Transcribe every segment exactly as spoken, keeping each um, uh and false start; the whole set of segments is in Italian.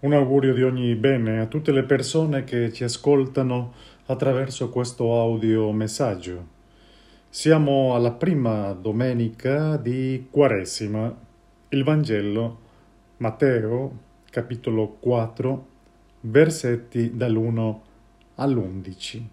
Un augurio di ogni bene a tutte le persone che ci ascoltano attraverso questo audio messaggio. Siamo alla prima domenica di Quaresima. Il Vangelo, Matteo, capitolo quattro, versetti dall'uno all'undici.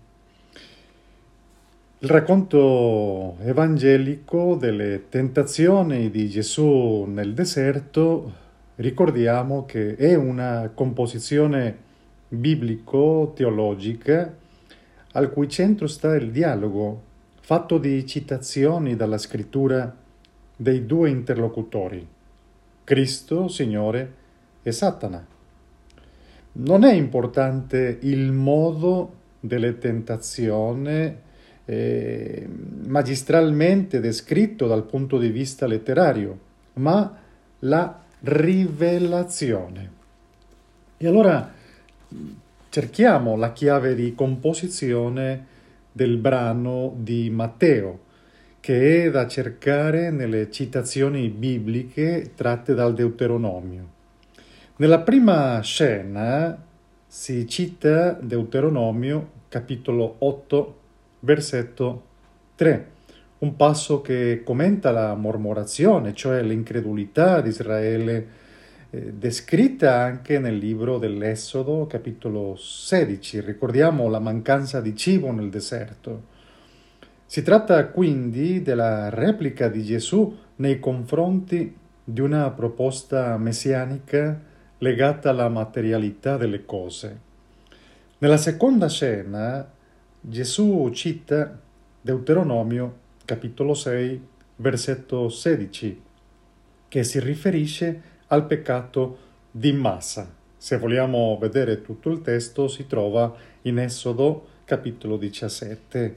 Il racconto evangelico delle tentazioni di Gesù nel deserto, ricordiamo che è una composizione biblico-teologica al cui centro sta il dialogo, fatto di citazioni dalla scrittura dei due interlocutori, Cristo, Signore, e Satana. Non è importante il modo delle tentazioni eh, magistralmente descritto dal punto di vista letterario, ma la rivelazione. E allora cerchiamo la chiave di composizione del brano di Matteo, che è da cercare nelle citazioni bibliche tratte dal Deuteronomio. Nella prima scena si cita Deuteronomio, capitolo otto, versetto tre, un passo che commenta la mormorazione, cioè l'incredulità di Israele, eh, descritta anche nel libro dell'Esodo, capitolo sedici. Ricordiamo la mancanza di cibo nel deserto. Si tratta quindi della replica di Gesù nei confronti di una proposta messianica legata alla materialità delle cose. Nella seconda scena Gesù cita Deuteronomio capitolo sei versetto sedici, che si riferisce al peccato di massa. Se vogliamo vedere tutto il testo si trova in Esodo capitolo diciassette.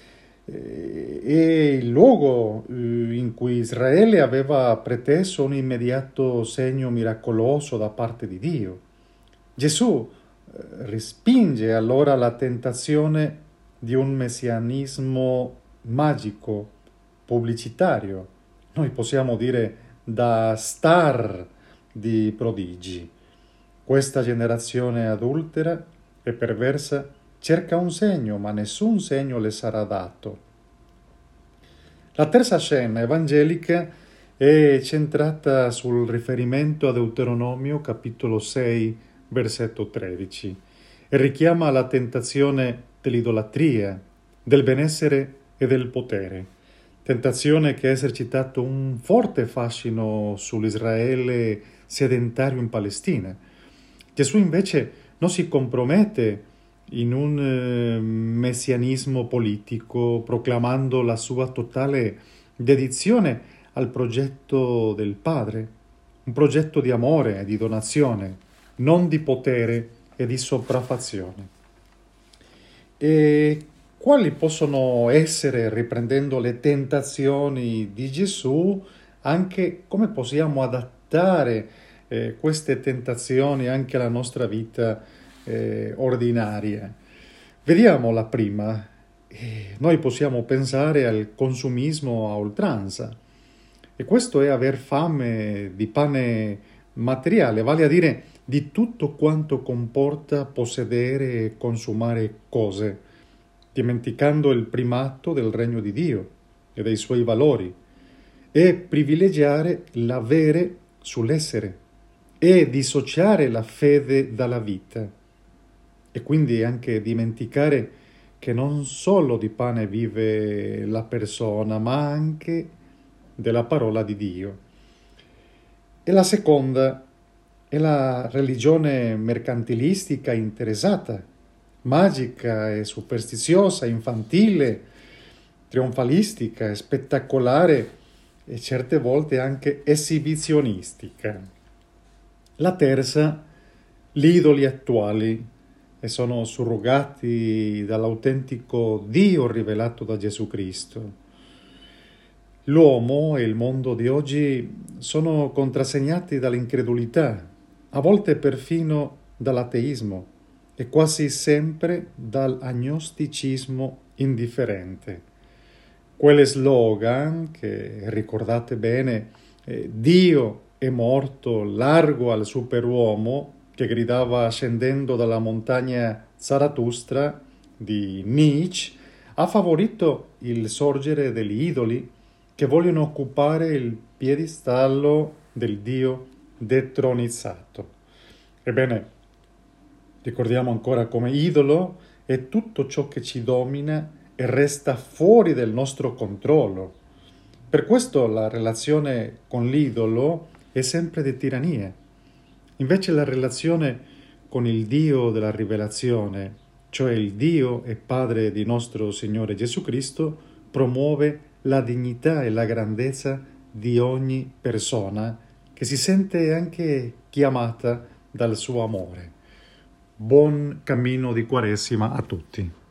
E il luogo in cui Israele aveva preteso un immediato segno miracoloso da parte di Dio. Gesù respinge allora la tentazione di un messianismo magico, pubblicitario, noi possiamo dire da star di prodigi. Questa generazione adultera e perversa cerca un segno, ma nessun segno le sarà dato. La terza scena evangelica è centrata sul riferimento a Deuteronomio capitolo sei, versetto tredici, e richiama la tentazione dell'idolatria, del benessere e del potere. Tentazione che ha esercitato un forte fascino sull'Israele sedentario in Palestina. Gesù invece non si compromette in un eh, messianismo politico, proclamando la sua totale dedizione al progetto del Padre, un progetto di amore e di donazione, non di potere e di sopraffazione. E quali possono essere, riprendendo le tentazioni di Gesù, anche come possiamo adattare eh, queste tentazioni anche alla nostra vita eh, ordinaria? Vediamo la prima. Eh, noi possiamo pensare al consumismo a oltranza, e questo è aver fame di pane materiale, vale a dire di tutto quanto comporta possedere e consumare cose, dimenticando il primato del regno di Dio e dei suoi valori, e privilegiare l'avere sull'essere e dissociare la fede dalla vita, e quindi anche dimenticare che non solo di pane vive la persona, ma anche della parola di Dio. E la seconda è la religione mercantilistica interessata, magica e superstiziosa, infantile, trionfalistica e spettacolare e certe volte anche esibizionistica. La terza, gli idoli attuali, e sono surrogati dall'autentico Dio rivelato da Gesù Cristo. L'uomo e il mondo di oggi sono contrassegnati dall'incredulità, a volte perfino dall'ateismo e quasi sempre dall'agnosticismo indifferente. Quelle slogan che ricordate bene, eh, Dio è morto largo al superuomo, che gridava scendendo dalla montagna Zarathustra di Nietzsche, ha favorito il sorgere degli idoli che vogliono occupare il piedistallo del Dio detronizzato. Ebbene, ricordiamo ancora come idolo è tutto ciò che ci domina e resta fuori del nostro controllo. Per questo la relazione con l'idolo è sempre di tirannia. Invece la relazione con il Dio della rivelazione, cioè il Dio e Padre di nostro Signore Gesù Cristo, promuove la dignità e la grandezza di ogni persona che si sente anche chiamata dal suo amore. Buon cammino di Quaresima a tutti.